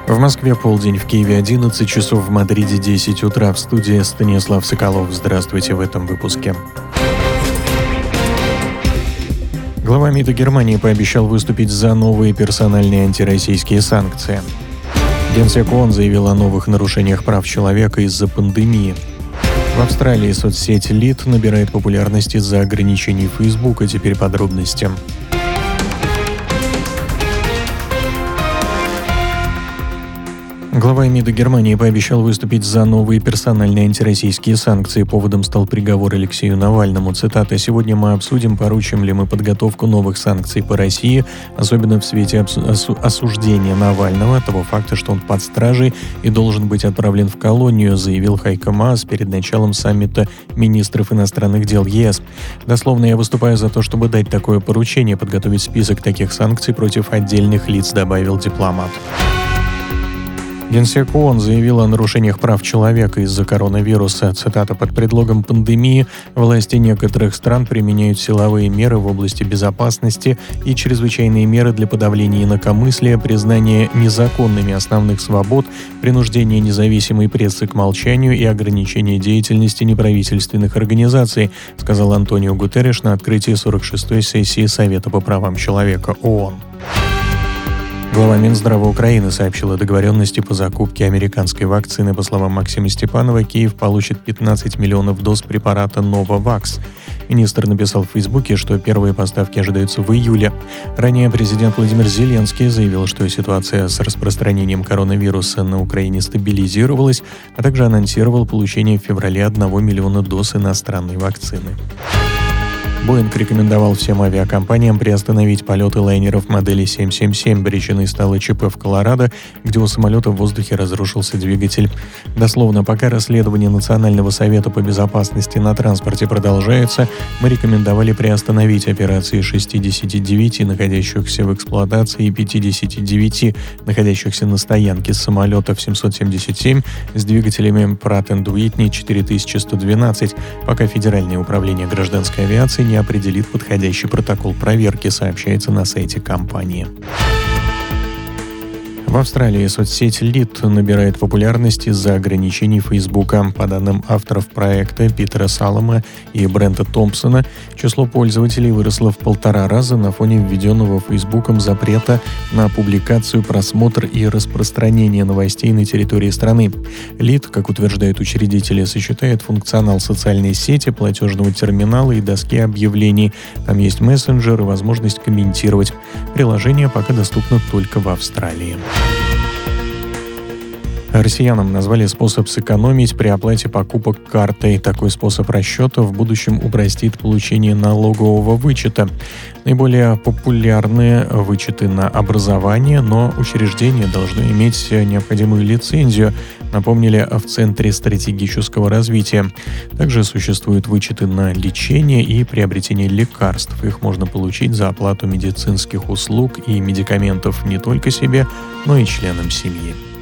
В Москве полдень, в Киеве 11 часов, в Мадриде 10 утра. В студии Станислав Соколов. Здравствуйте в этом выпуске. Глава МИДа Германии пообещал выступить за новые персональные антироссийские санкции. Генсек ООН заявил о новых нарушениях прав человека из-за пандемии. В Австралии соцсеть Лид набирает популярность из-за ограничений Facebook, а теперь подробности. Глава МИДа Германии пообещал выступить за новые персональные антироссийские санкции. Поводом стал приговор Алексею Навальному. Цитата: «Сегодня мы обсудим, поручим ли мы подготовку новых санкций по России, особенно в свете осуждения Навального, того факта, что он под стражей и должен быть отправлен в колонию», заявил Хайко Маас перед началом саммита министров иностранных дел ЕС. «Дословно, я выступаю за то, чтобы дать такое поручение, подготовить список таких санкций против отдельных лиц», добавил дипломат. Генсек ООН заявил о нарушениях прав человека из-за коронавируса. Цитата: «Под предлогом пандемии власти некоторых стран применяют силовые меры в области безопасности и чрезвычайные меры для подавления инакомыслия, признания незаконными основных свобод, принуждения независимой прессы к молчанию и ограничения деятельности неправительственных организаций», сказал Антонио Гутерриш на открытии 46-й сессии Совета по правам человека ООН. Глава Минздрава Украины сообщил о договоренности по закупке американской вакцины. По словам Максима Степанова, Киев получит 15 миллионов доз препарата Novavax. Министр написал в Фейсбуке, что первые поставки ожидаются в июле. Ранее президент Владимир Зеленский заявил, что ситуация с распространением коронавируса на Украине стабилизировалась, а также анонсировал получение в феврале 1 миллиона доз иностранной вакцины. Боинг рекомендовал всем авиакомпаниям приостановить полеты лайнеров модели 777. Причиной стало ЧП в Колорадо, где у самолета в воздухе разрушился двигатель. Дословно: «Пока расследование Национального совета по безопасности на транспорте продолжается, мы рекомендовали приостановить операции 69 находящихся в эксплуатации и 59 находящихся на стоянке самолетов 777 с двигателями Pratt & Whitney 4112, пока Федеральное управление гражданской авиации не определит подходящий протокол проверки», сообщается на сайте компании. В Австралии соцсеть Лид набирает популярность из-за ограничений Фейсбука. По данным авторов проекта Питера Салома и Брента Томпсона, число пользователей выросло в 1,5 раза на фоне введенного Фейсбуком запрета на публикацию, просмотр и распространение новостей на территории страны. Лид, как утверждают учредители, сочетает функционал социальной сети, платежного терминала и доски объявлений. Там есть мессенджер и возможность комментировать. Приложение пока доступно только в Австралии. Россиянам назвали способ сэкономить при оплате покупок картой. Такой способ расчета в будущем упростит получение налогового вычета. Наиболее популярные вычеты на образование, но учреждения должны иметь необходимую лицензию, напомнили в Центре стратегического развития. Также существуют вычеты на лечение и приобретение лекарств. Их можно получить за оплату медицинских услуг и медикаментов не только себе, но и членам семьи.